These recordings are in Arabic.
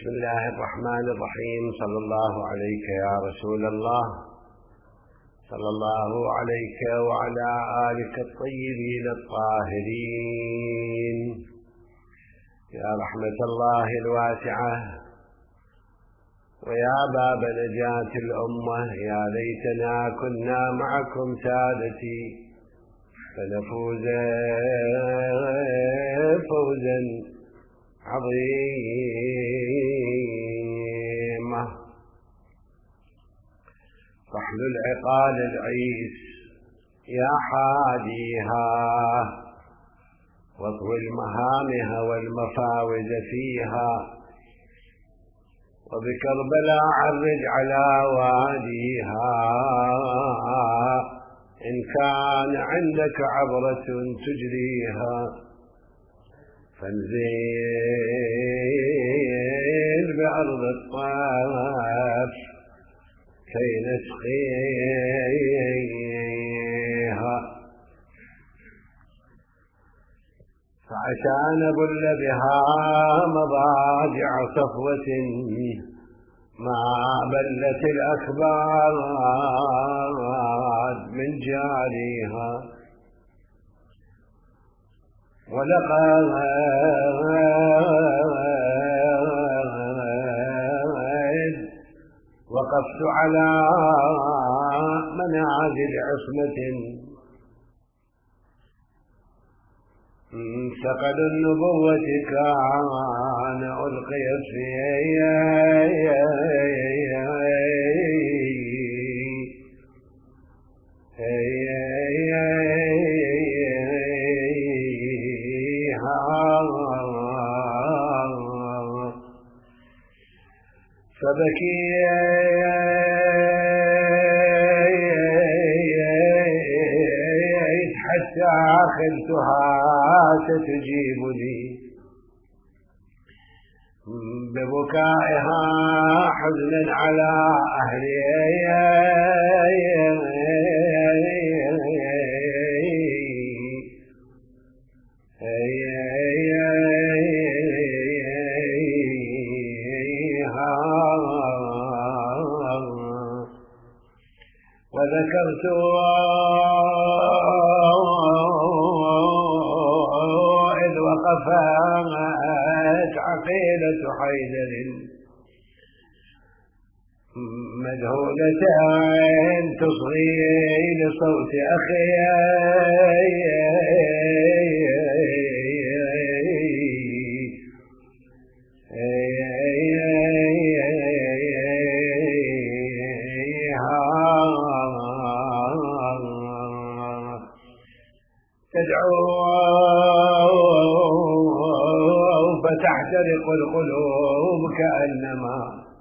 بسم الله الرحمن الرحيم. صلى الله عليك يا رسول الله، صلى الله عليك وعلى آلك الطيبين الطاهرين. يا رحمة الله الواسعة ويا باب نجاة الأمة، يا ليتنا كنا معكم سادتي فنفوز فوزا عظيما. فحل العقال العيس يا حاديها، واطوي المهامها والمفاوز فيها، وبكربلاء عرج على واديها، إن كان عندك عبرة تجريها، فانزل بأرض الطاف كي نسقيها، فعسى نبل بها مضاجع صفوة ما بلت الأكباد من جاريها، ولقد وقفت على منازل عصمة ثقل النبوة كان ألقي فبكيت حتى خلتها ستجيبني ببكائها حزنا على أهلي، وذكرت إذ وقفت عقيلة حيدر مذهولة تصغي لصوت أخي، تدعو فتحترق القلوب كأنما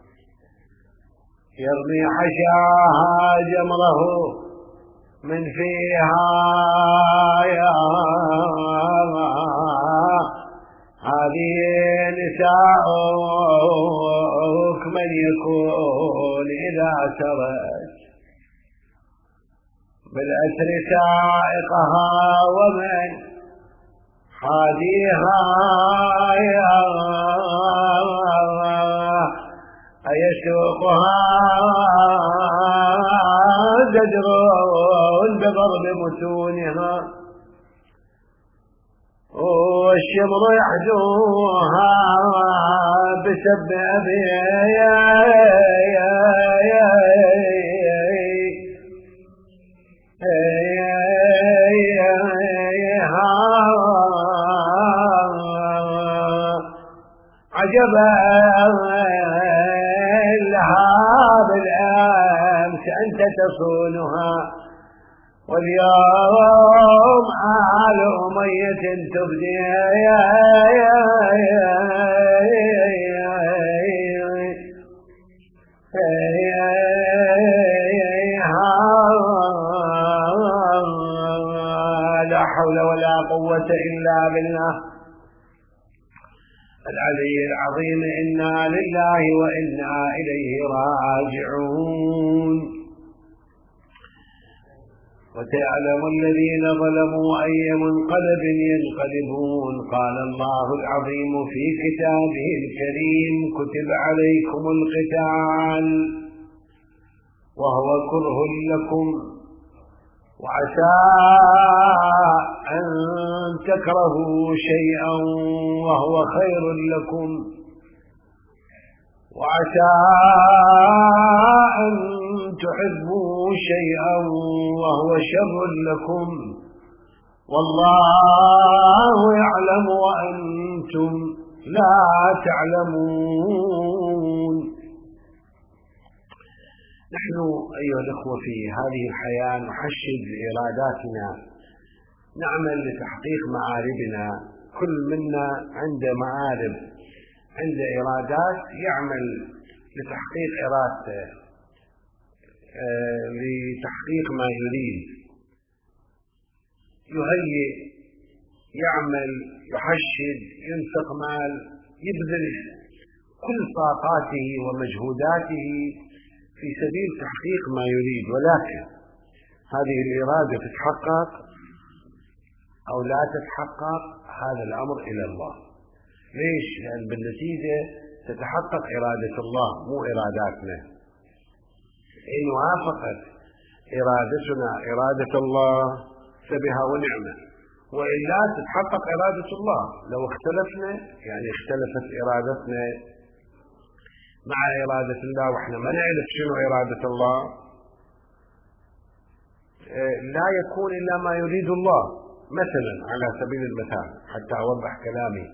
يرمي حشاها جمره من فيها، يا هذه نساؤك من يكون إذا سرت بالأسر سائقها، ومن حاديها يا أيسوقها زجر بضرب متونها، والشمر يحجوها بسب أبيها، عجبا لها بالأمس أنت تصونها، واليوم آل أمية تبديها، لا حول ولا قوة إلا بالله العلي العظيم. إنا لله وإنا إليه راجعون. وسيعلم الذين ظلموا أي منقلب ينقلبون. قال الله العظيم في كتابه الكريم: كتب عليكم القتال وهو كره لكم وعسى أن تكرهوا شيئا وهو خير لكم وعسى أن تحبوا شيئا وهو شر لكم والله يعلم وأنتم لا تعلمون. نحن أيها الأخوة في هذه الحياة نحشد إراداتنا، نعمل لتحقيق مآربنا، كل منا عنده مآرب، عنده إرادات يعمل لتحقيق إرادته، لتحقيق ما يريد، يهيئ، يعمل، يحشد، ينفق مال، يبذل كل طاقاته ومجهوداته في سبيل تحقيق ما يريد. ولكن هذه الإرادة تتحقق أو لا تتحقق هذا الأمر إلى الله. ليش؟ لأن بالنتيجة تتحقق إرادة الله مو إراداتنا. إن وافقت إرادتنا إرادة الله فبها ونعمة، وإلا تتحقق إرادة الله. لو اختلفنا يعني اختلفت إرادتنا مع إرادة الله وإحنا ما نعرف شنو إرادة الله، لا يكون إلا ما يريد الله. مثلا على سبيل المثال حتى أوضح كلامي،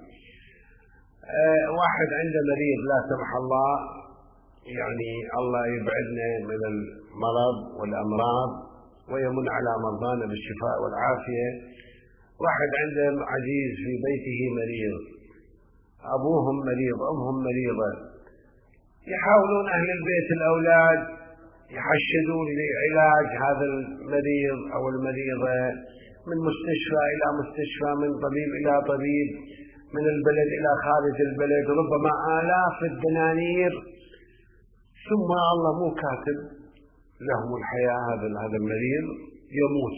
واحد عنده مريض لا سمح الله، يعني الله يبعدنا من المرض والأمراض ويمن على مرضانا بالشفاء والعافية. واحد عنده عزيز في بيته مريض، أبوهم مريض، أمهم مريضة، يحاولون أهل البيت الأولاد يحشدون لعلاج هذا المريض أو المريضة من مستشفى إلى مستشفى، من طبيب إلى طبيب، من البلد إلى خارج البلد، ربما آلاف الدنانير، ثم الله مو كاتب لهم الحياة. هذا المريض يموت.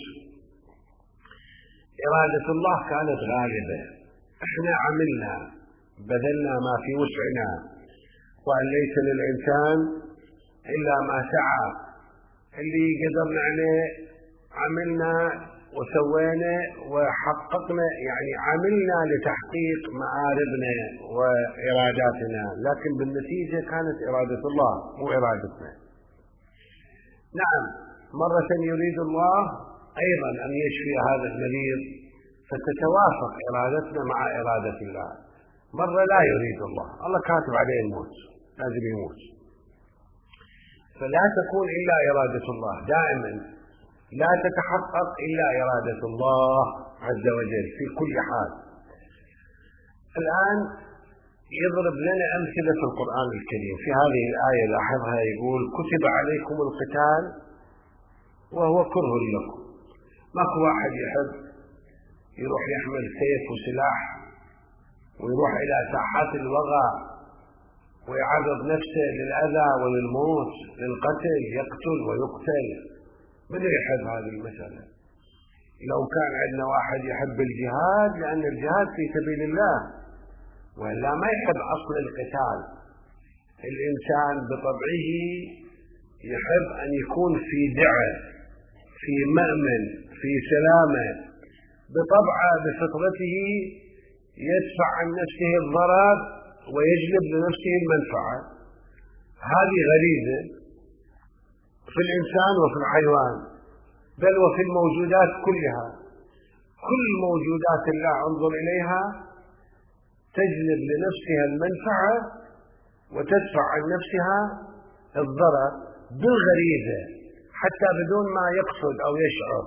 إرادة الله كانت غالبة، احنا عملنا بذلنا ما في وسعنا، وأن ليس للإنسان إلا ما سعى. اللي قدرنا عليه عملنا وسوينا وحققنا، يعني عملنا لتحقيق مآربنا وإراداتنا، لكن بالنتيجة كانت إرادة الله مو إرادتنا. نعم، مرة يريد الله أيضا أن يشفي هذا المريض فتتوافق إرادتنا مع إرادة الله. مرة لا يريد الله كاتب عليه الموت، لازم يموت. فلا تكون إلا إرادة الله دائما، لا تتحقق إلا إرادة الله عز وجل في كل حال. الآن يضرب لنا أمثلة في القرآن الكريم. في هذه الآية لاحظها، يقول: كتب عليكم القتال وهو كره لكم. ماكو واحد يحب يروح يحمل سيف وسلاح ويروح إلى ساحات الوغى ويعرض نفسه للأذى وللموت، للقتل، يقتل ويقتل. من يحب هذه المسألة؟ لو كان عندنا واحد يحب الجهاد، لأن الجهاد في سبيل الله، ولا ما يحب أصل القتال. الإنسان بطبعه يحب أن يكون في دعة، في مأمن، في سلامة. بطبعه بفطرته يدفع عن نفسه الضرر ويجلب لنفسه المنفعة. هذه غريزة في الإنسان وفي الحيوان، بل وفي الموجودات كلها. كل موجودات الله انظر إليها تجلب لنفسها المنفعة وتدفع عن نفسها الضرر بالغريزة، حتى بدون ما يقصد أو يشعر.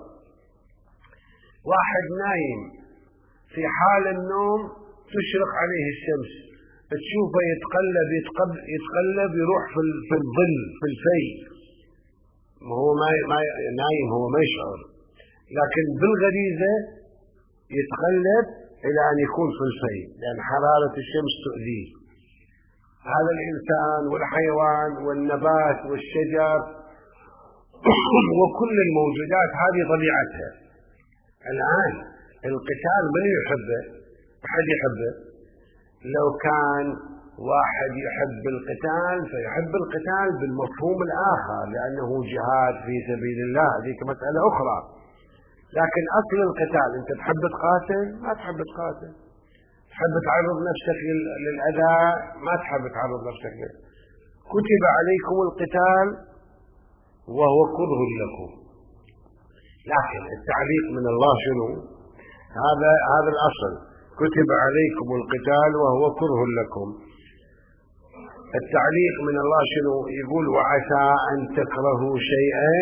واحد نايم في حال النوم تشرق عليه الشمس، تشوفه يتقلب يروح في الظل، في الفي. هو ما نايم، هو ما يشعر، لكن بالغريزة يتقلب إلى أن يكون في الفي، لأن حرارة الشمس تؤذيه. هذا الإنسان والحيوان والنبات والشجر وكل الموجودات هذه طبيعتها. الآن القتال من يحبه؟ أحد يحبه؟ لو كان واحد يحب القتال فيحب القتال بالمفهوم الآخر لأنه جهاد في سبيل الله، هذيك مسألة أخرى. لكن أصل القتال أنت تحب تقاتل؟ ما تحب تقاتل. تحب تعرض نفسك للأذى؟ ما تحب تعرض نفسك له. كتب عليكم القتال وهو كره لكم. لكن التعليق من الله شنو؟ هذا الأصل، كتب عليكم القتال وهو كره لكم. التعليق من الله شنو؟ يقول وعسى أن تكرهوا شيئا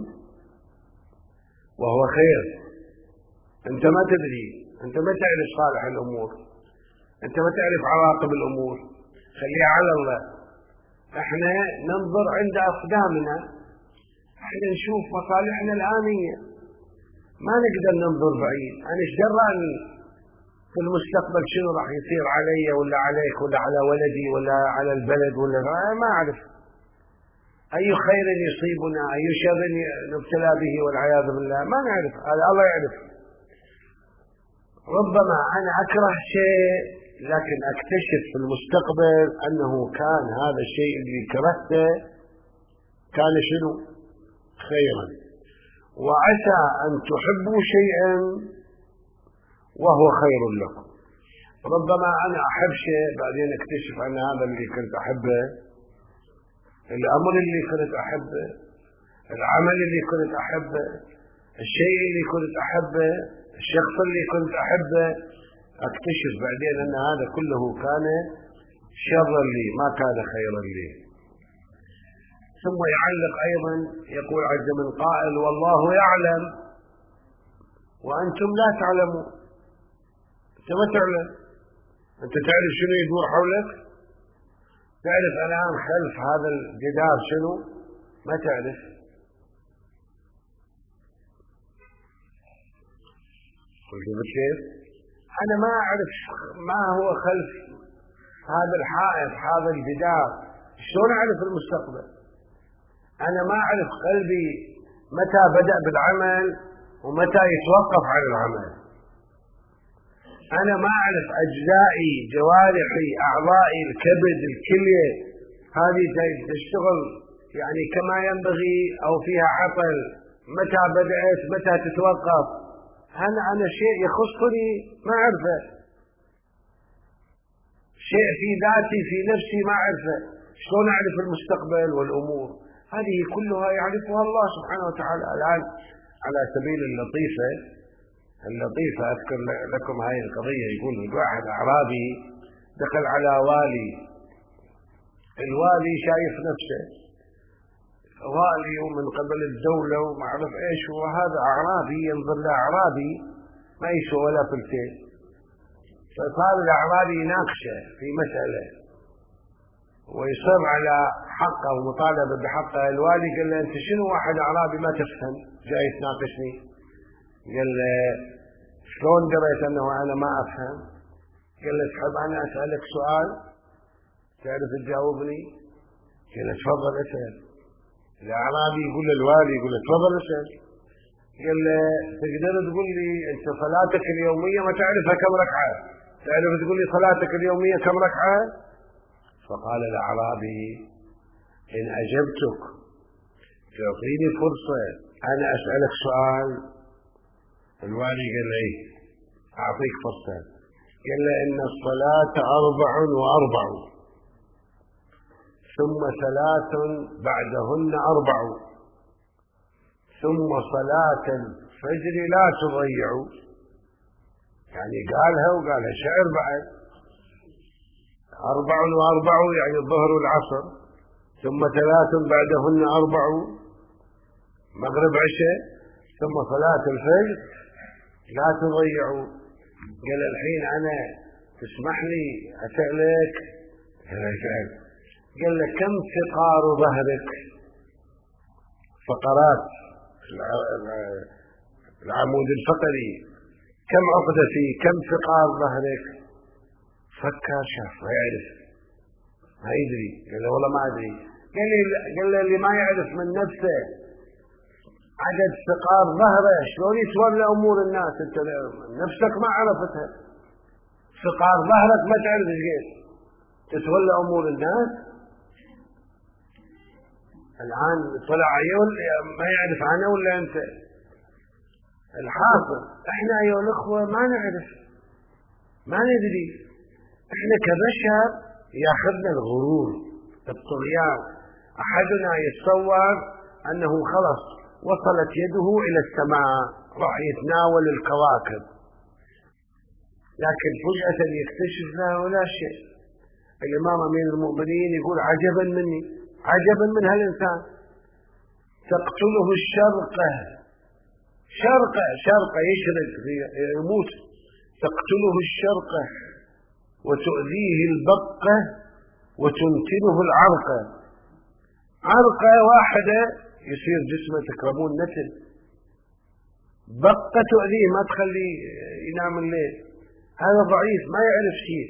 وهو خير. أنت ما تدري، أنت ما تعرف صالح الأمور، أنت ما تعرف عواقب الأمور، خليها على الله. احنا ننظر عند أقدامنا، احنا نشوف مصالحنا الآنية، ما نقدر ننظر بعيد. أنا ايش دراني في المستقبل شنو راح يصير علي ولا عليك ولا على ولدي ولا على البلد ولا ما أعرف. أي خير يصيبنا، أي شر نبتلى به والعياذ بالله ما نعرف، هذا الله يعرف. ربما أنا أكره شيء لكن أكتشف في المستقبل أنه كان هذا الشيء اللي كرهته كان شنو؟ خيرا. وعسى أن تحبوا شيئا وهو خير لكم. ربما أنا أحب شيء بعدين أكتشف أن هذا اللي كنت أحبه، الأمر اللي كنت أحبه، العمل اللي كنت أحبه، الشيء اللي كنت أحبه، الشخص اللي كنت أحبه، أكتشف بعدين أن هذا كله كان شرا لي ما كان خيرا لي. ثم يعلق أيضا يقول عز من قائل والله يعلم وأنتم لا تعلمون. أنت ما تعلم، أنت تعرف شنو يدور حولك؟ تعرف الآن خلف هذا الجدار شنو؟ ما تعرف. قلت كيف؟ أنا ما أعرف ما هو خلف هذا الحائط هذا الجدار، شلون أعرف المستقبل؟ أنا ما أعرف قلبي متى بدأ بالعمل ومتى يتوقف عن العمل. أنا ما أعرف أجزائي، جوارحي، أعضائي، الكبد، الكلية هذه تشتغل يعني كما ينبغي أو فيها عطل، متى بدأت متى تتوقف. أنا شيء يخصني ما أعرفه، شيء في ذاتي في نفسي ما أعرفه. شلون أعرف المستقبل والأمور؟ هذه كلها يعرفها الله سبحانه وتعالى. الآن على سبيل اللطيفة أذكر لكم هاي القضية. يقول واحد أعرابي دخل على والي، الوالي شايف نفسه والي ومن قبل الدولة وما أعرف إيش، وهذا أعرابي ينظر لأعرابي ما يسوى ولا فلتين. فصار الأعرابي يناقشه في مسألة ويصر على حقه ومطالبة بحقه. الوالي قال له أنت شنو واحد أعرابي ما تفهم جاي تناقشني؟ قال له شلون دريت أنه أنا ما أفهم؟ قال له تحب أنا أسألك سؤال تعرف تجاوبني؟ قال له تفضل اسأل. الأعرابي يقول للوالي يقول له تفضل اسأل. قال له تقدر تقول لي أنت صلاتك اليومية ما تعرفها كم ركعة؟ تعرف تقول لي صلاتك اليومية كم ركعة؟ فقال الأعرابي إن أجبتك تعطيني فرصة أنا أسألك سؤال؟ الوالي قال له إيه أعطيك فرصة. قال له إن الصلاة 44 ثم 3 بعدهن 4 ثم صلاة الفجر لا تضيعوا. يعني قالها وقالها شعر بعد. 4 يعني الظهر والعصر، ثم 3 بعدهن 4 مغرب عشاء، ثم صلاة الفجر لا تضيعوا. قال الحين أنا تسمح لي أسألك؟ قال له كم فقار ظهرك؟ فقرات العمود الفقري كم عقدة فيه؟ كم فقار ظهرك؟ فكر شاف ما يعرف ما يدري. قال له والله ما أدري. قال له اللي ما يعرف من نفسه عدد سقار ظهره، شلون يتولى أمور الناس؟ أنت نفسك ما عرفتها، سقار ظهرك ما تعرف ايش تتولى أمور الناس. الآن طلع عيون ما يعرف عنه ولا أنت؟ الحاصل احنا أيها الأخوة ما نعرف، ما ندري، احنا كبشر ياخذنا الغرور الطغيان. أحدنا يتصور أنه خلص وصلت يده إلى السماء راح يتناول الكواكب، لكن فجأة يكتشف له لا شيء. الإمام أمير المؤمنين يقول عجبا مني، عجبا من هالإنسان، تقتله الشرقة، شرقة يشرق يموت، تقتله الشرقة وتؤذيه البقة وتنتنه العرقة. عرقة واحدة يصير جسمه تكرمون نتن، بقة تؤذيه ما تخليه ينام الليل، هذا ضعيف ما يعرف شيء.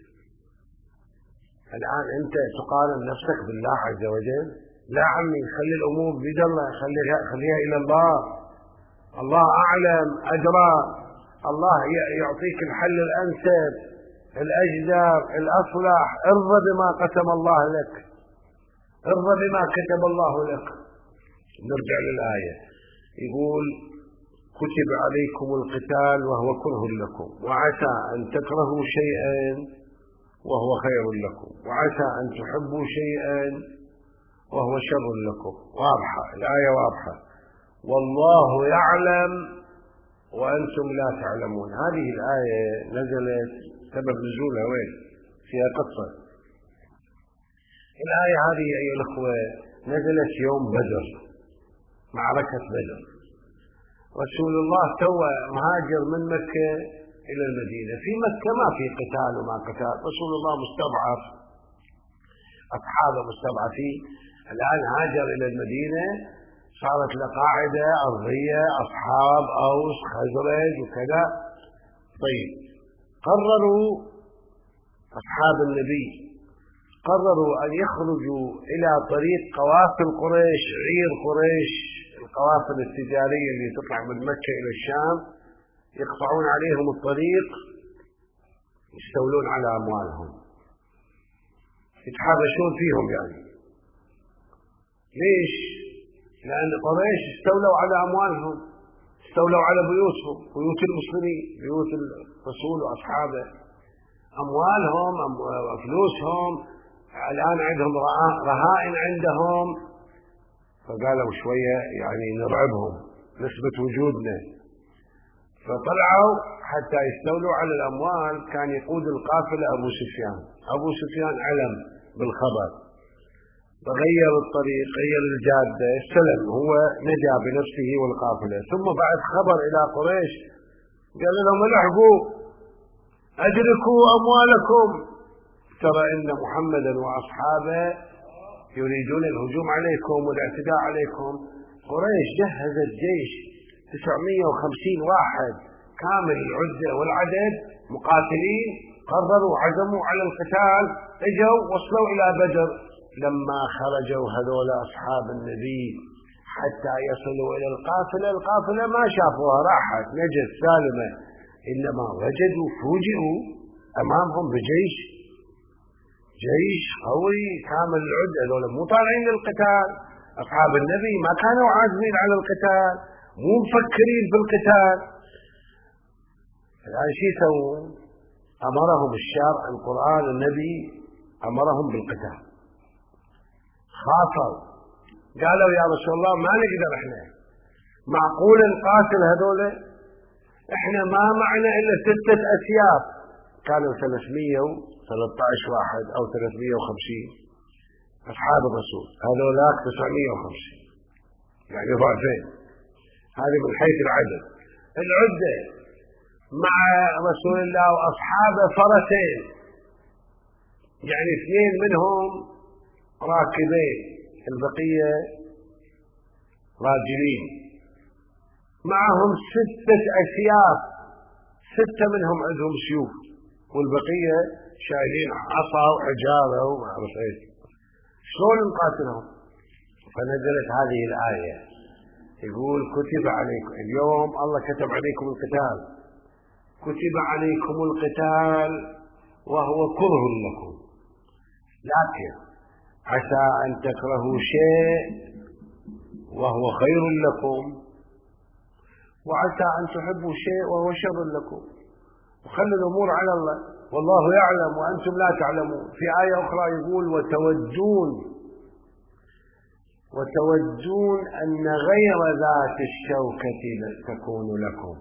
الآن أنت تقارن نفسك بالله عز وجل؟ لا عمي، خلي الأمور بيد الله، خليها إلى الله، الله أعلم أدرى، الله يعطيك الحل الأنسب الأجدر الأصلح. ارضى بما قسم الله لك، ارضى بما كتب الله لك. نرجع للآية، يقول كتب عليكم القتال وهو كره لكم وعسى أن تكرهوا شيئا وهو خير لكم وعسى أن تحبوا شيئا وهو شر لكم. واضحة الآية، واضحة. والله يعلم وأنتم لا تعلمون. هذه الآية نزلت، سبب نزولها وين؟ فيها قصة. الآية هذه أيها الأخوة نزلت يوم بدر، معركة بدر. رسول الله توى مهاجر من مكة إلى المدينة. في مكة ما في قتال وما قتال، رسول الله مستضعف، أصحابه مستضعفين. الآن هاجر إلى المدينة، صارت له قاعدة أرضية، أصحاب أوس خزرج وكذا. طيب قرروا أصحاب النبي أن يخرجوا إلى طريق قوافل قريش، عير قريش، القوافل التجارية اللي تطلع من مكة إلى الشام، يقطعون عليهم الطريق، يستولون على أموالهم، يتحرشون فيهم. يعني ليش؟ لأن قريش استولوا على أموالهم، استولوا على بيوتهم، بيوت المسلمين، بيوت الرسول وأصحابه، أموالهم، فلوسهم. الآن عندهم رهائن عندهم، فقالوا شوية يعني نرعبهم، نثبت وجودنا. فطلعوا حتى يستولوا على الأموال. كان يقود القافلة أبو سفيان علم بالخبر، فغير الطريق، غير الجادة، استلم، هو نجا بنفسه والقافلة. ثم بعد خبر إلى قريش، قال لهم الحقوا، أدركوا أموالكم، ترى إن محمدا وأصحابه يريدون الهجوم عليكم والاعتداء عليكم. قريش جهزت جيش 950 واحد كامل العدة والعدد، مقاتلين، قرروا عزموا على القتال، اجوا وصلوا إلى بدر. لما خرجوا هذول أصحاب النبي حتى يصلوا إلى القافلة ما شافوها، راحت نجت سالمة، إنما وجدوا، فوجئوا أمامهم بجيش، جيش قوي كامل العدة. هذول مو طالعين للقتال، أصحاب النبي ما كانوا عازمين على القتال، مو مفكرين بالقتال. الآن شو يسوون؟ أمرهم الشارع، القرآن، النبي أمرهم بالقتال. خاطروا قالوا يا رسول الله ما نقدر، احنا معقول نقاتل هذول؟ احنا ما معنا إلا 6 أسياف. كانوا 313 واحد أو 350 أصحاب الرسول، هذولاك 950، يعني ضعفين. هذه من حيث العدد. العدة مع رسول الله وأصحابه فرسين، يعني 2 منهم راكبين، البقية راجلين. معهم 6 أسياف، 6 منهم عندهم سيوف، والبقية شايلين عصا وحجارة وما أعرف إيش. شلون نقاتلهم؟ فنزلت هذه الآية، يقول كتب عليكم اليوم، الله كتب عليكم القتال، كتب عليكم القتال وهو كره لكم، لكن عسى أن تكرهوا شيء وهو خير لكم، وعسى أن تحبوا شيء وهو شر لكم. وخلوا الأمور على الله، والله يعلم وأنتم لا تعلمون. في آية أخرى يقول وتودون أن غير ذات الشوكة تكون لكم.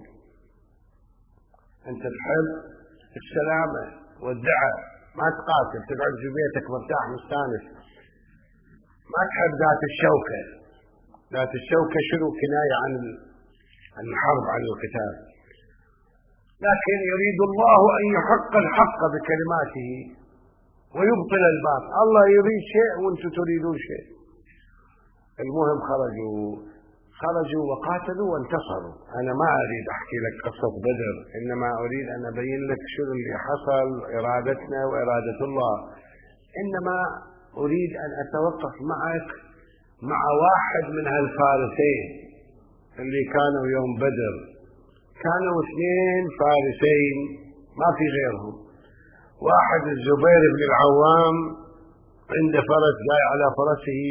أنت تحب السلامة والدعاء، ما تقاتل، تقعد في بيتك مرتاح مستانس، ما تحب ذات الشوكة. ذات الشوكة شنو؟ كناية عن الحرب، عن القتال. لكن يريد الله أن يحق الحق بكلماته ويبطل الباطل. الله يريد شيء وأنتم تريدون شيء. المهم خرجوا وقاتلوا وانتصروا. أنا ما أريد أحكي لك قصة بدر، إنما أريد أن أبين لك شو اللي حصل، إرادتنا وإرادة الله. إنما أريد أن أتوقف معك مع واحد من هالفارسين اللي كانوا يوم بدر. كانوا 2 فارسين ما في غيرهم. واحد الزبير بن العوام عنده فرس جاي على فرسه،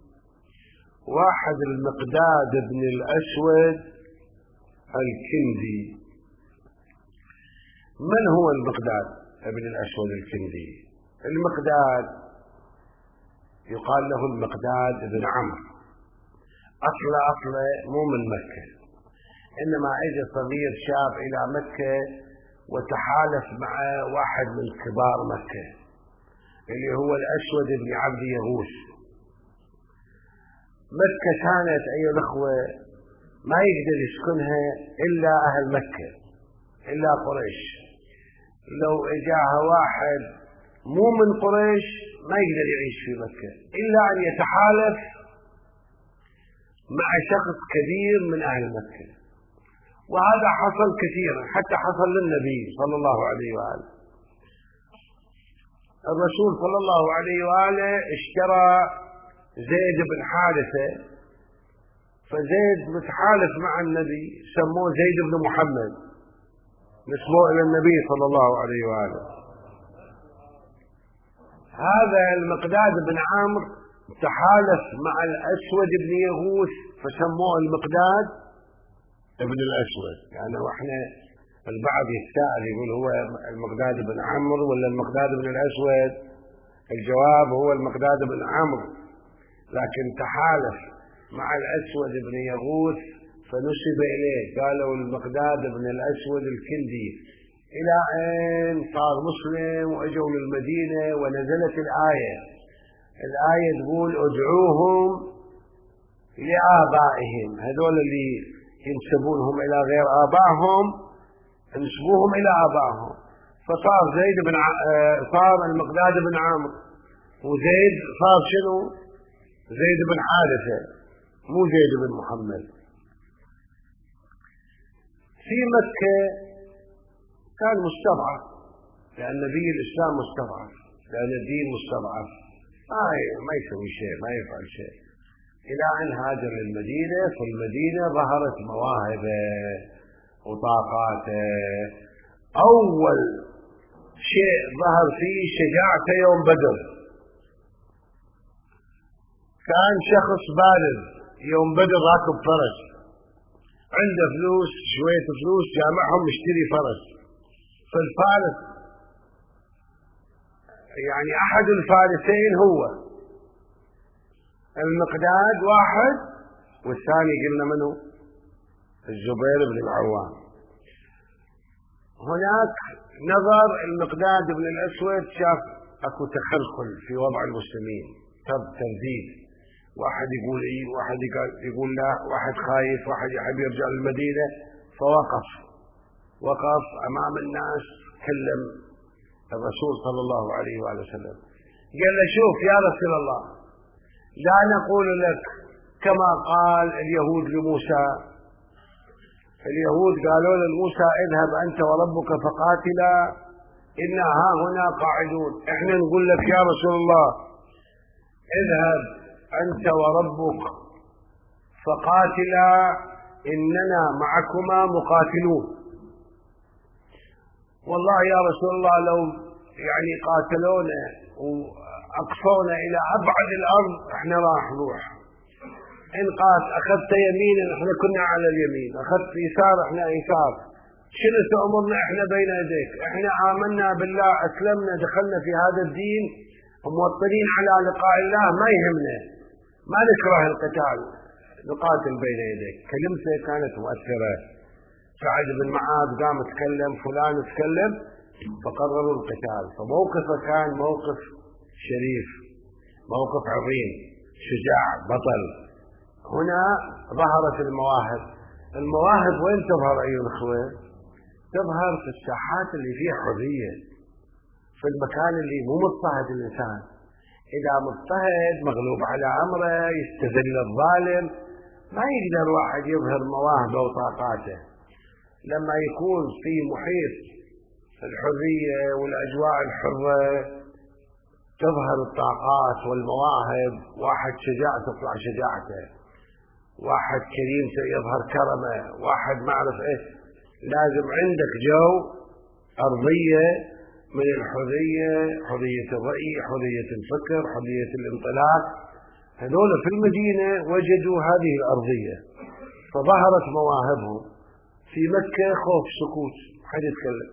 واحد المقداد بن الأسود الكندي. من هو المقداد بن الأسود الكندي؟ المقداد يقال له المقداد بن عمرو. أصله مو من مكة، إنما أجى صغير شاب إلى مكة وتحالف مع واحد من كبار مكة اللي هو الأسود بن عبد يغوث. مكة كانت أيها الأخوة ما يقدر يسكنها إلا أهل مكة، إلا قريش. لو إجاها واحد مو من قريش ما يقدر يعيش في مكة إلا أن يتحالف مع شخص كبير من أهل مكة. وهذا حصل كثيرا، حتى حصل للنبي صلى الله عليه وآله. الرسول صلى الله عليه وآله اشترى زيد بن حارثة، فزيد متحالف مع النبي، سموه زيد بن محمد، نسبوه إلى النبي صلى الله عليه وآله. هذا المقداد بن عمرو تحالف مع الأسود بن يغوث فسموه المقداد ابن الأسود. يعني واحنا البعض يتساءل يقول هو المقداد بن عمرو ولا المقداد بن الأسود؟ الجواب هو المقداد بن عمرو، لكن تحالف مع الأسود بن يغوث فنسب إليه، قالوا المقداد بن الأسود الكندي. إلى أن صار مسلم وأجوا للمدينة ونزلت الآية تقول ادعوهم لآبائهم. هذول اللي ينسبونهم إلى غير آبائهم انسبوهم إلى آبائهم. فصار صار المقداد بن عمرو، وزيد صار شنو؟ زيد بن حارثة، مو زيد بن محمد. في مكة كان مستضعف، لأن نبي الإسلام مستضعف، لأن الدين مستضعف، ما يسوي شيء، ما يفعل شيء، إلى أن هاجر للمدينة. في المدينة ظهرت مواهبه وطاقاته. أول شيء ظهر فيه شجاعته يوم بدر. كان شخص بارز يوم بدر راكب فرس، عنده فلوس، شوية فلوس جامعهم يشتري فرس. فالفارس يعني أحد الفارسين هو المقداد واحد، والثاني قلنا منه الزبير بن العوام. هناك نظر المقداد بن الأسود، شاف أكو تخلخل في وضع المسلمين، ترديد، واحد يقول إيه، واحد يقول لا، واحد خايف، واحد يحب يرجع للمدينة. وقف أمام الناس، كلم الرسول صلى الله عليه وآله وسلم، قال له شوف يا رسول الله، لا نقول لك كما قال اليهود لموسى. اليهود قالوا لموسى اذهب أنت وربك فقاتلا إنا ها هنا قاعدون. احنا نقول لك يا رسول الله اذهب أنت وربك فقاتلا إننا معكما مقاتلون. والله يا رسول الله لو يعني قاتلونا وأقصونا إلى أبعد الأرض احنا راح نروح. إن أخذت يمين احنا كنا على اليمين، أخذت يسار احنا يسار. شنو تأمرنا احنا بين يديك؟ احنا آمنا بالله، أسلمنا، دخلنا في هذا الدين موطنين على لقاء الله، ما يهمنا، ما نكره القتال، نقاتل بين يديك. كلمته كانت مؤثرة. سعد بن معاذ قام تكلم، فلان تكلم، فقرروا القتال. فموقفه كان موقف شريف، موقف عظيم، شجاع، بطل. هنا ظهرت المواهب. المواهب وين تظهر أيها الأخوة؟ تظهر في الساحات اللي فيها حرية، في المكان اللي مو مضطهد الإنسان. إذا مضطهد مغلوب على أمره يستذل الظالم، ما يقدر واحد يظهر مواهبه وطاقاته. لما يكون في محيط الحرية والأجواء الحرة تظهر الطاقات والمواهب. واحد شجاع تطلع شجاعته، واحد كريم يظهر كرمه، واحد ما أعرف إيش. لازم عندك جو أرضية من الحرية، حرية الرأي، حرية الفكر، حرية الانطلاق. هذول في المدينة وجدوا هذه الأرضية فظهرت مواهبهم. في مكة خوف، سكوت، حد يتكلم.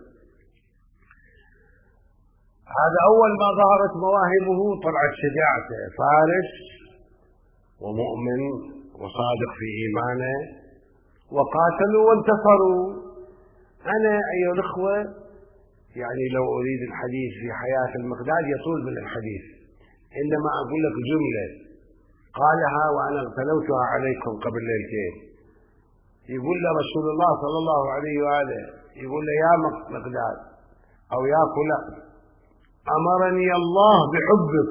هذا أول ما ظهرت مواهبه طلعت شجاعته، فارس ومؤمن وصادق في إيمانه، وقاتلوا وانتصروا. أنا أيها الأخوة يعني لو أريد الحديث في حياة المقداد يطول من الحديث، إنما أقول لك جملة قالها وأنا اغتنوتها عليكم قبل ليلتين. يقول له رسول الله صلى الله عليه وآله، يقول له يا مقداد أو يا فلان، أمرني الله بحبك،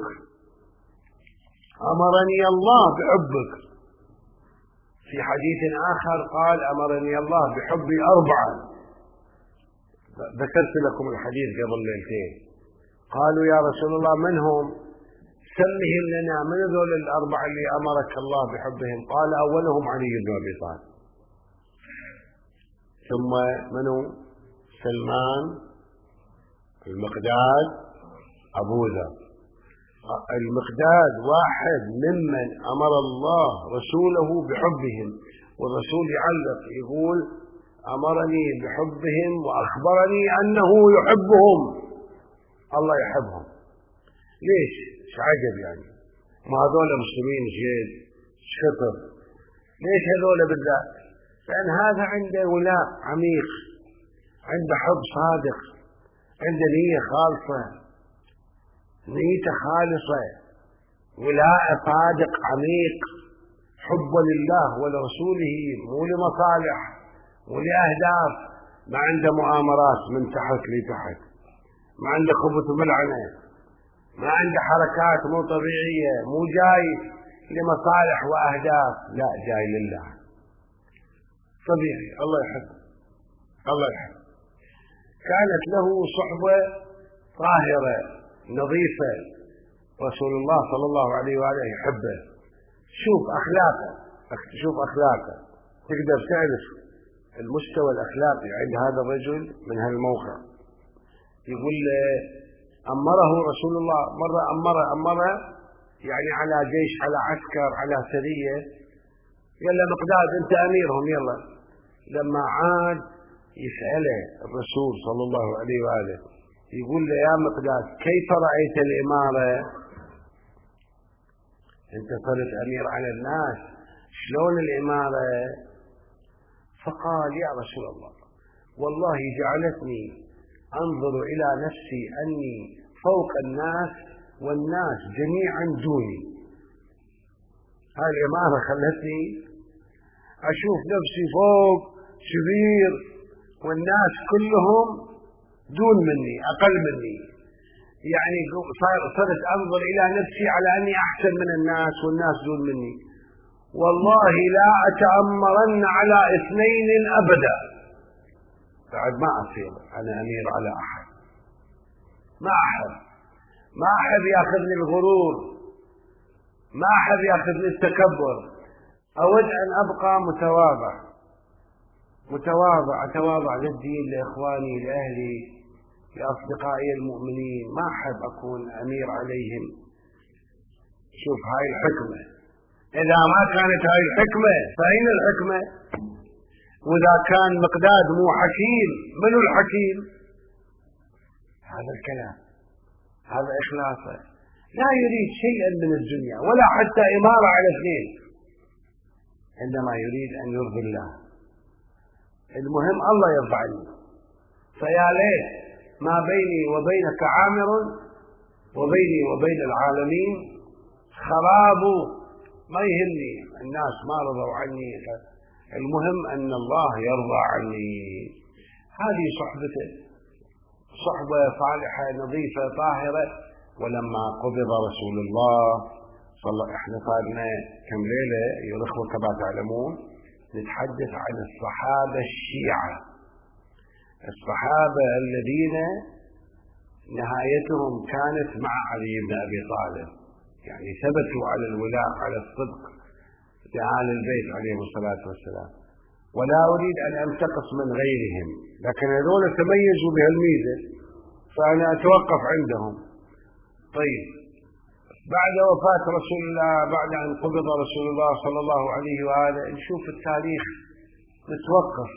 أمرني الله بحبك. في حديث آخر قال أمرني الله بحب أربعة. ذكرت لكم الحديث قبل ليلتين. قالوا يا رسول الله من هم؟ سمهم لنا، من ذول الأربعة اللي أمرك الله بحبهم؟ قال أولهم علي بن أبي طالب، ثم منو؟ سلمان، المقداد، أبو ذر. المقداد واحد ممن أمر الله رسوله بحبهم، والرسول يعلق يقول أمرني بحبهم وأخبرني أنه يحبهم. الله يحبهم. ليش؟ ايش عجب يعني؟ ما هذول مسلمين جيد شطر، ليش هذول بالذات؟ لأن هذا عنده ولاء عميق، عنده حب صادق، عنده نية خالصة، نيته خالصة، ولاء صادق عميق، حب لله ولرسوله، مو لمصالح ولأهداف. ما عنده مؤامرات من تحت لتحت، ما عنده خبث ملعنة، ما عنده حركات مو طبيعية، مو جاي لمصالح وأهداف، لا جاي لله طبيعي. الله يحب، الله يحب. كانت له صحبة طاهرة نظيفة، رسول الله صلى الله عليه وآله يحبه. شوف أخلاقه، شوف أخلاقه، تقدر تعرف المستوى الأخلاقي عند هذا الرجل من هالموقع. يقول أمره رسول الله مرة، أمره يعني على جيش، على عسكر، على سرية. يلا مقداد أنت أميرهم يلا. لما عاد يسأله الرسول صلى الله عليه وآله، يقول له يا مقداد كيف رأيت الإمارة؟ أنت صرت أمير على الناس، شلون الإمارة؟ فقال يا رسول الله والله جعلتني أنظر إلى نفسي أني فوق الناس والناس جميعا دوني. هاي الإمارة خلتني أشوف نفسي فوق كبير والناس كلهم دون مني، أقل مني. يعني صرت أنظر إلى نفسي على أني أحسن من الناس والناس دون مني. والله لا أتأمرن على اثنين أبدا، بعد ما أصير أنا أمير على أحد. ما أحب يأخذني الغرور، ما أحب يأخذني التكبر. أود أن أبقى أتواضع للدين، لإخواني، لأهلي، لأصدقائي المؤمنين، ما أحب أكون أمير عليهم. شوف هاي الحكمة، إذا ما كانت هاي الحكمة فأين الحكمة؟ وإذا كان مقداد مو حكيم، منو الحكيم؟ هذا الكلام، هذا إخلاصه، لا يريد شيئا من الدنيا ولا حتى إمارة على اثنين، عندما يريد أن يرضي الله. المهم الله يرضى عني. فيا ليت ما بيني وبينك عامر وبيني وبين العالمين خراب، ما يهمني الناس ما رضوا عني، المهم أن الله يرضى عني. هذه صحبته، صحبة صالحة نظيفة طاهرة. ولما قبض رسول الله احنا صارنا كم ليلة يا الأخوة كما تعلمون نتحدث عن الصحابة الشيعة، الصحابة الذين نهايتهم كانت مع علي بن أبي طالب، يعني ثبتوا على الولاء على الصدق لآل البيت عليهم الصلاة والسلام. ولا أريد أن أنتقص من غيرهم، لكن هذول تميزوا بهالميزة فأنا أتوقف عندهم. طيب، بعد وفاة رسول الله، بعد أن قبض رسول الله صلى الله عليه وآله، نشوف التاريخ متوقف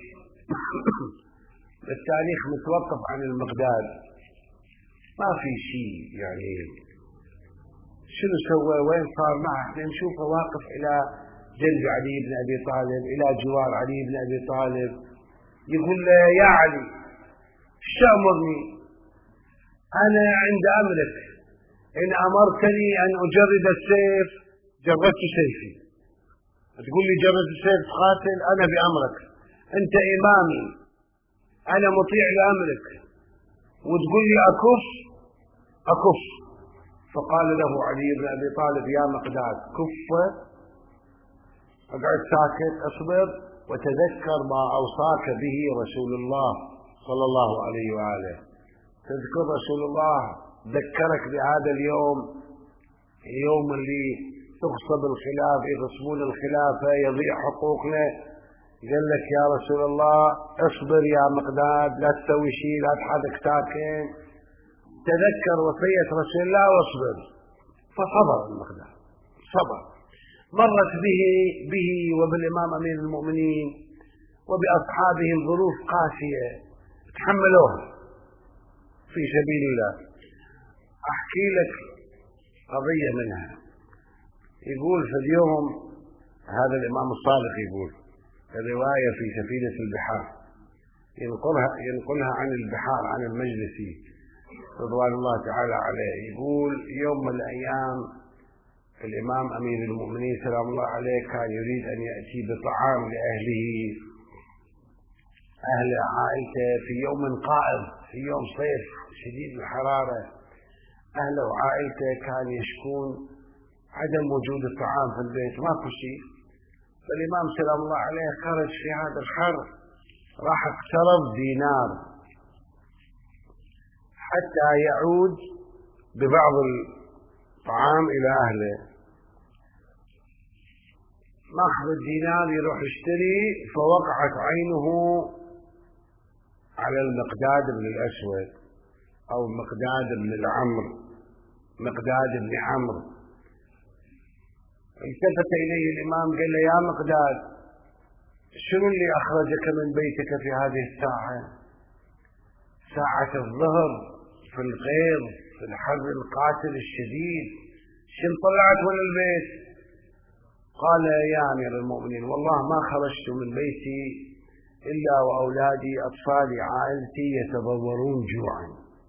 التاريخ متوقف عن المقداد، ما في شيء. يعني شنو سوى، وين صار معه؟ نشوفه واقف إلى جنب علي بن أبي طالب، إلى جوار علي بن أبي طالب، يقول له يا علي ايش تأمرني؟ أنا عند أمرك، إن أمرتني أن أجرد السيف جردت سيفي، تقول لي جرد السيف قاتل، أنا بأمرك، أنت إمامي، أنا مطيع لأمرك، وتقول لي أكف. فقال له علي بن أبي طالب يا مقداد كف، اقعد ساكت، اصبر وتذكر ما أوصاك به رسول الله صلى الله عليه وآله. تذكر رسول الله ذكرك بهذا اليوم اللي تغصب الخلافة، يغصبون الخلافة، يضيع حقوقنا، قال لك يا رسول الله اصبر يا مقداد، لا تسوي شيء، لا تحرك ساكن، تذكر وصية رسول الله واصبر. فصبر المقداد، صبر. مرت به وبالإمام أمير المؤمنين وبأصحابه ظروف قاسية تحملوها في سبيل الله. أحكي لك قضية منها. يقول في اليوم هذا الإمام الصادق يقول الرواية في سفينة البحار، ينقلها عن البحار عن المجلسي رضوان الله تعالى عليه. يقول يوم من الأيام الإمام أمير المؤمنين سلام الله عليه كان يريد أن يأتي بطعام لأهله، أهل عائلته، في يوم قائض، في يوم صيف شديد الحرارة. أهله وعائلته كان يشكون عدم وجود الطعام في البيت، ماكو شيء. فالإمام سلام الله عليه خرج في هذا الحر، راح اقترض دينار حتى يعود ببعض الطعام إلى أهله. ماخذ الدينار يروح يشتري، فوقعت عينه على المقداد بن الأسود أو مقداد بن عمرو. التفت إليه الإمام قال له يا مقداد شنو اللي أخرجك من بيتك في هذه الساعة، ساعة الظهر، في الغيظ، في الحر القاتل الشديد، شن طلعت من البيت؟ قال يا أمير المؤمنين والله ما خرجت من بيتي إلا وأولادي أطفالي عائلتي يتضورون جوعا،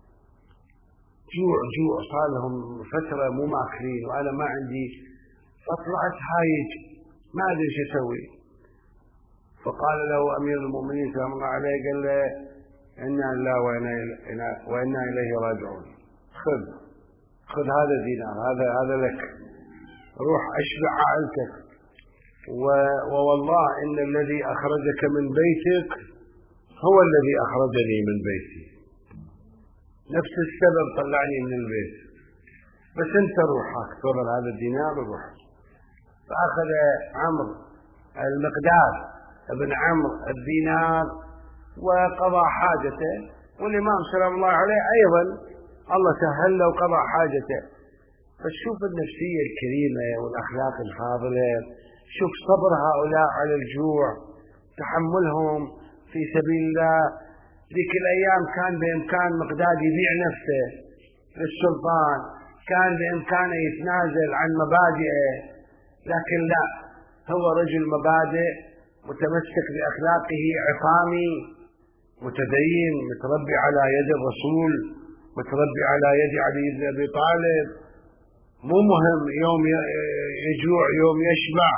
جوع صار لهم فترة مو ماكلين وأنا ما عندي، فطلعت هايج ما أدري شو أسوي. فقال له أمير المؤمنين سلام الله عليه قال له إنا لله وإنا إليه راجعون، خذ هذا الدينار، هذا لك، روح أشبع عائلتك، ووالله إن الذي أخرجك من بيتك هو الذي أخرجني من بيتي، نفس السبب طلعني من البيت، بس أنت روح خذ هذا الدينار وروح. فأخذ عمرو المقداد بن عمرو الدينار وقضى حاجته، والإمام سلام الله عليه أيضا الله سهل له وقضى حاجته. فشوف النفسية الكريمة والأخلاق الفاضلة، شوف صبر هؤلاء على الجوع، تحملهم في سبيل الله. ذيك الأيام كان بإمكان مقداد يبيع نفسه للسلطان، كان بإمكانه يتنازل عن مبادئه، لكن لا، هو رجل مبادئ متمسك بأخلاقه، عصامي متدين، متربي على يد الرسول، متربي على يد علي بن أبي طالب. مو مهم يوم يجوع يوم يشبع،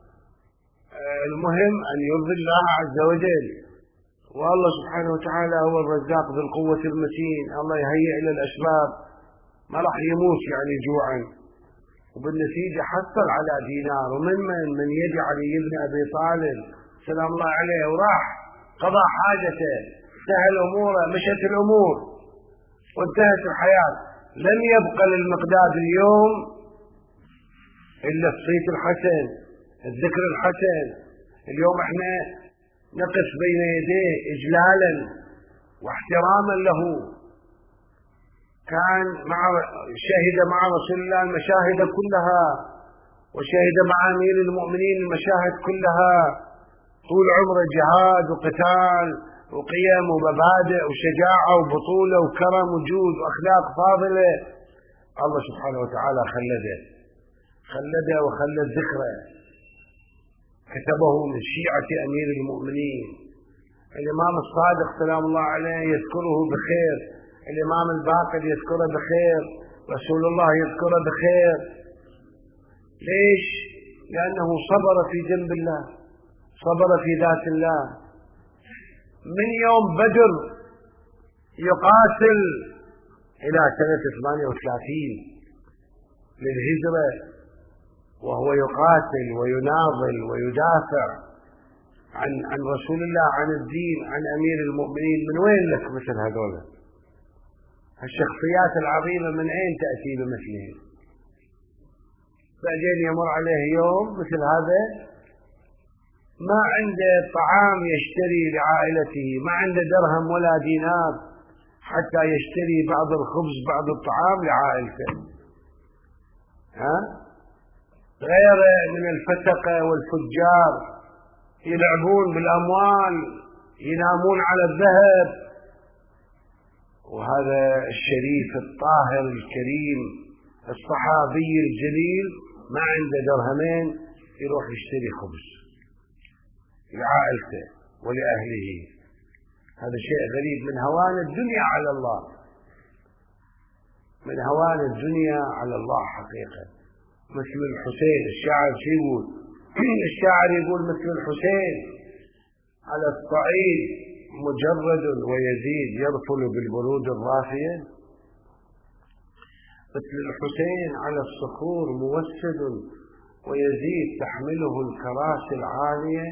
المهم أن يرضي الله عز وجل. والله سبحانه وتعالى هو الرزاق ذو القوة المتين، الله يهيئ إلى الأسباب، ما راح يموت يعني جوعا. وبالنتيجة حصل على دينار، من يد علي بن أبي طالب سلام الله عليه، وراح قضى حاجته، سهل أموره، مشت الأمور وانتهت الحياة. لم يبقى للمقداد اليوم إلا الصيت الحسن، الذكر الحسن. اليوم احنا نقف بين يديه إجلالا واحتراما له. كان شهد مع رسول الله المشاهد كلها، وشهد مع أمير المؤمنين المشاهد كلها، طول عمره جهاد وقتال وقيم ومبادئ وشجاعة وبطولة وكرم وجود وأخلاق فاضلة. الله سبحانه وتعالى خلده وخلد ذكره، كتبه من شيعة أمير المؤمنين. الإمام الصادق سلام الله عليه يذكره بخير، الإمام الباقر يذكره بخير، رسول الله يذكره بخير. ليش؟ لأنه صبر في جنب الله، صبر في ذات الله. من يوم بدر يقاتل إلى سنة 38 للهجرة، وهو يقاتل ويناضل ويدافع عن رسول الله، عن الدين، عن أمير المؤمنين. من وين لك مثل هذول الشخصيات العظيمة؟ من أين تأتي بمثلهم؟ بعدين يمر عليه يوم مثل هذا ما عنده طعام يشتري لعائلته، ما عنده درهم ولا دينار حتى يشتري بعض الخبز بعض الطعام لعائلته، غير من الفسقة والفجار يلعبون بالأموال، ينامون على الذهب. وهذا الشريف الطاهر الكريم الصحابي الجليل ما عنده درهمين يروح يشتري خبز لعائلته ولأهله. هذا شيء غريب، من هوان الدنيا على الله، من هوان الدنيا على الله حقيقة. مثل الحسين، الشاعر شو يقول؟ الشاعر يقول مثل الحسين على الصعيد مجرد ويزيد يرفل بالبرود الرافية، مثل الحسين على الصخور موسد ويزيد تحمله الكراسي العالية.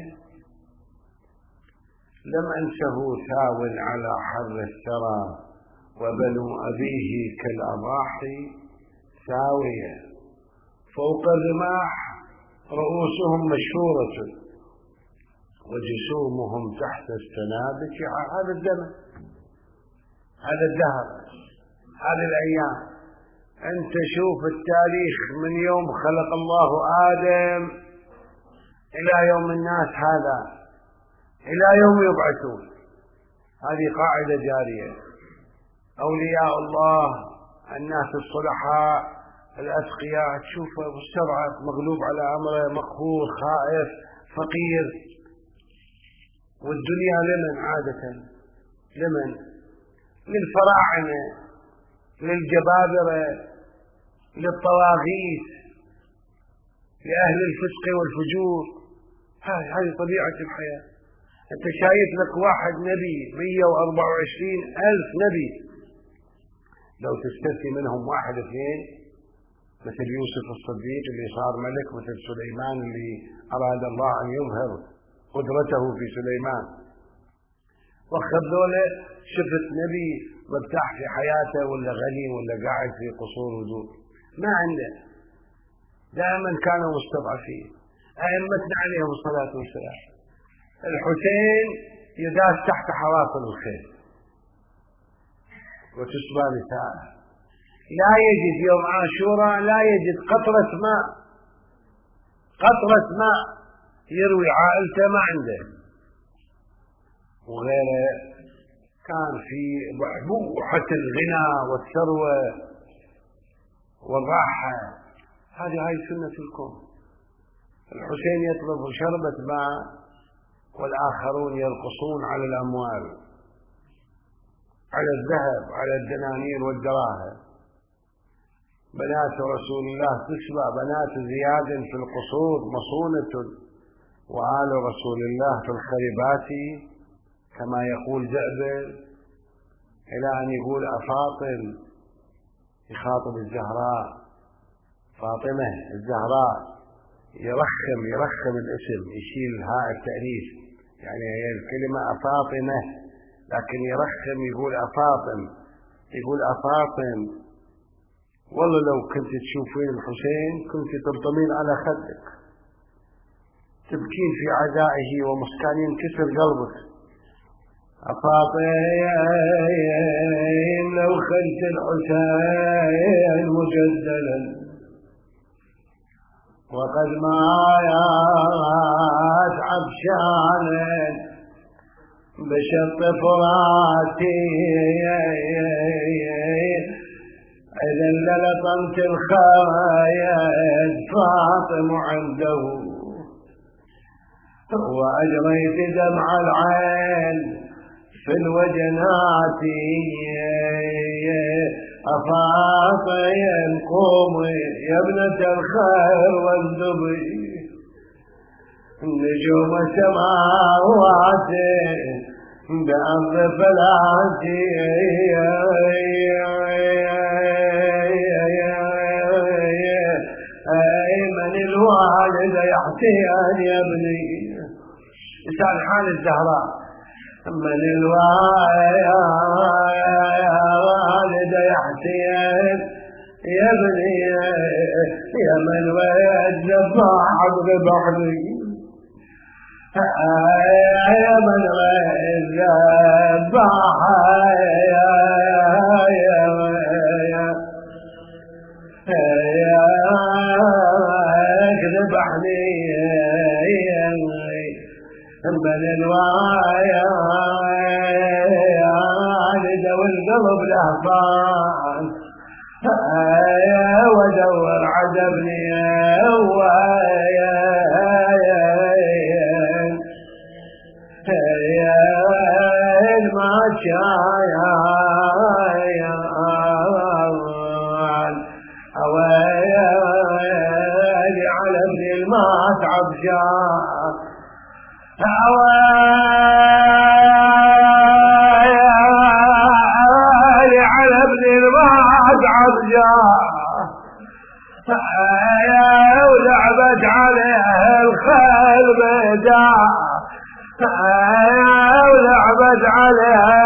لم أنسه ثاو على حر الثرى وبنو أبيه كالأضاحي ثاوية، فوق الرماح رؤوسهم مشهورة وجسومهم تحت السنابك. هذا الزمن، هذا الدهر، هذه الأيام. أنت شوف التاريخ من يوم خلق الله آدم إلى يوم الناس هذا، إلى يوم يبعثون. هذه قاعدة جارية. أولياء الله، الناس الصلحاء الأتقياء، تشوفه مستضعف، مغلوب على أمره، مقهور، خائف، فقير. والدنيا لمن عادة؟ لمن؟ للفراعنة، للجبابرة، للطواغيت، لأهل الفسق والفجور. هذه طبيعة الحياة. أنت شايف لك واحد نبي 124,000 نبي، لو تستثني منهم واحد اثنين مثل يوسف الصديق اللي صار ملك، مثل سليمان اللي أراد الله أن يظهر قدرته في سليمان، وخذ ذولا شفت نبي مرتاح في حياته ولا غني ولا قاعد في قصور ودور؟ ما عنده، دائما كانوا مستضعفين. أئمتنا عليهم الصلاة والسلام. الحسين يداس تحت حواصل الخيل وتسبى نساءه، لا يجد يوم عاشوراء لا يجد قطرة ماء يروي عائلته ما عنده وغيره. كان في بحبوحة الغنى والثروة والراحة. هاي سنة الكون. الحسين يطلب شربة ماء والآخرون يرقصون على الأموال، على الذهب، على الدنانير والدراهم. بنات رسول الله تسبى، بنات زياد في القصور مصونة، وآل رسول الله في الخربات كما يقول زئبل، إلى أن يقول أفاطم، يخاطب الزهراء فاطمة الزهراء، يرخم الاسم، يشيل هاء التأنيث، يعني هي الكلمة أفاطمة لكن يرخم يقول أفاطم، يقول أفاطم. والله لو كنت تشوفين الحسين كنت تلطمين على خدك، تبكين في عزائه ومسكان ينكسر قلبك. أفاطم لو خلت الحسين مجدلا وقد مايات عطشانا بشط فراتي، إذا للطمت الخايد فاطم عنده وأجريت دمع العين في الوجنات. أفاطم قومي يا ابنة الخير واندبي، نجوم السماوات بأرض فلاتي، من الوالد يحتيان يا ابني. لسان حال الزهراء، من الوالد يحتيان يا ابني، يا من ويد ذبح ذبحني، يا من ويد ذبح ذبحني، من الوالد والقلب لهفان، ودور عذبني ما شايان أويلي على ابن المات عبشان، أويلي على ابن المات عبشان، ولعبت عليه الخيل بداء، ولعبت عليه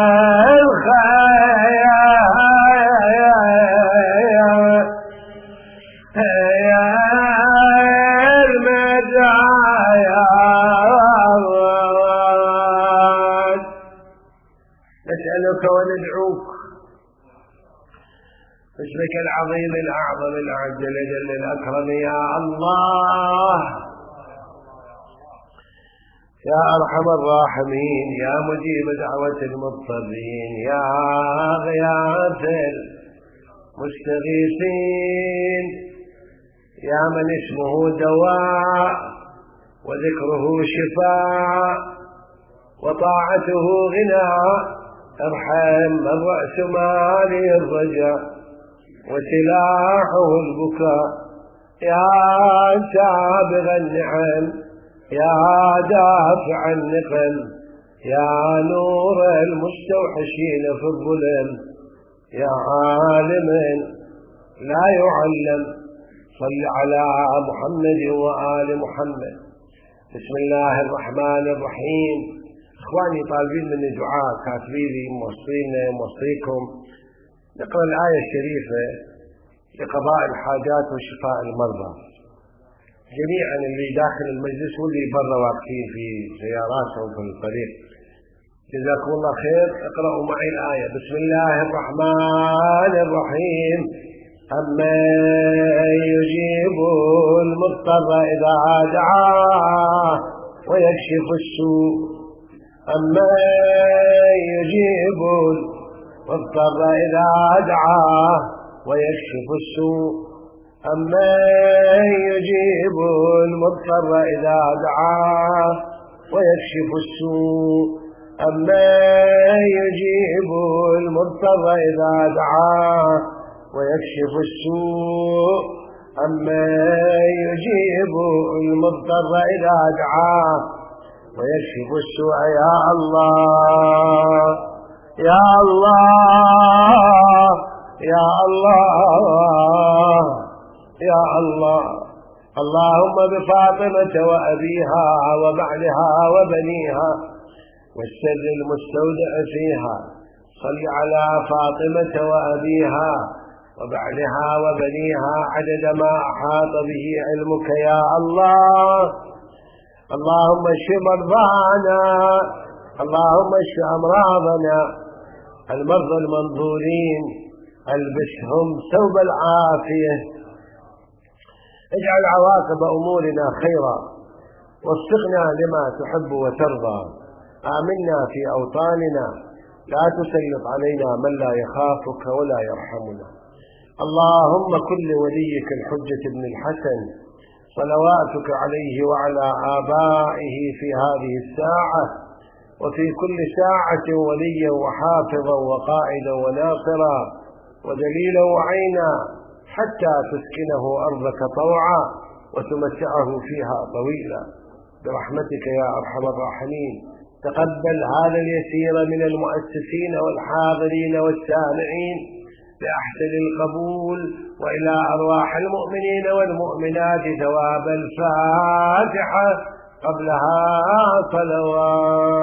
الخيل المدايات. نسألك وندعوك باسمك العظيم الأعظم الأعز الأجل الأكرم يا الله، يا أرحم الراحمين، يا مجيب دعوة المضطرين، يا غياث المستغيثين، يا من اسمه دواء وذكره شفاء وطاعته غنى، ارحم من رأس ماله الرجاء وسلاحه البكاء، يا سابغ النعم، يا دافع النقم، يا نور المستوحشين في الظلم، يا عالم لا يعلم، صل على محمد وآل محمد. بسم الله الرحمن الرحيم. اخواني طالبين مني دعاء، كاتبيني موصيكم نقرأ الآية الشريفة لقضاء الحاجات وشفاء المرضى. جميعا اللي داخل المجلس واللي برا واقفين في سياراتهم في الطريق، جزاكم الله خير. اقرأوا معي الآية. بسم الله الرحمن الرحيم. أمن يجيب المضطر إذا دعاه ويكشف السوء. أمن يجيب المضطر إذا دعاه ويكشف السوء. أمن يجيب المضطر إذا دعاه ويكشف السوء. أمن يجيب المضطر إذا دعاه ويكشف السوء. أمن يجيب المضطر إذا دعاه ويكشف السوء. يا الله يا الله يا الله يا الله. اللهم بفاطمة وأبيها وبعلها وبنيها والسر المستودع فيها صل على فاطمة وأبيها وبعلها وبنيها عدد ما أحاط به علمك يا الله. اللهم اشف مرضانا، اللهم اشف أمراضنا، المرضى المنظورين البسهم ثوب العافية، اجعل عواقب أمورنا خيرا، وفقنا لما تحب وترضى، آمنا في أوطاننا، لا تسلط علينا من لا يخافك ولا يرحمنا. اللهم كن لوليك الحجة بن الحسن صلواتك عليه وعلى آبائه في هذه الساعة وفي كل ساعة وليا وحافظا وقائدا وناصرا ودليلا وعينا، حتى تسكنه أرضك طوعا وتمتعه فيها طويلا برحمتك يا أرحم الراحمين. تقبل هذا اليسير من المؤسسين والحاضرين والسامعين بأحسن القبول، وإلى أرواح المؤمنين والمؤمنات ثواب الفاتحة قبلها صلوات.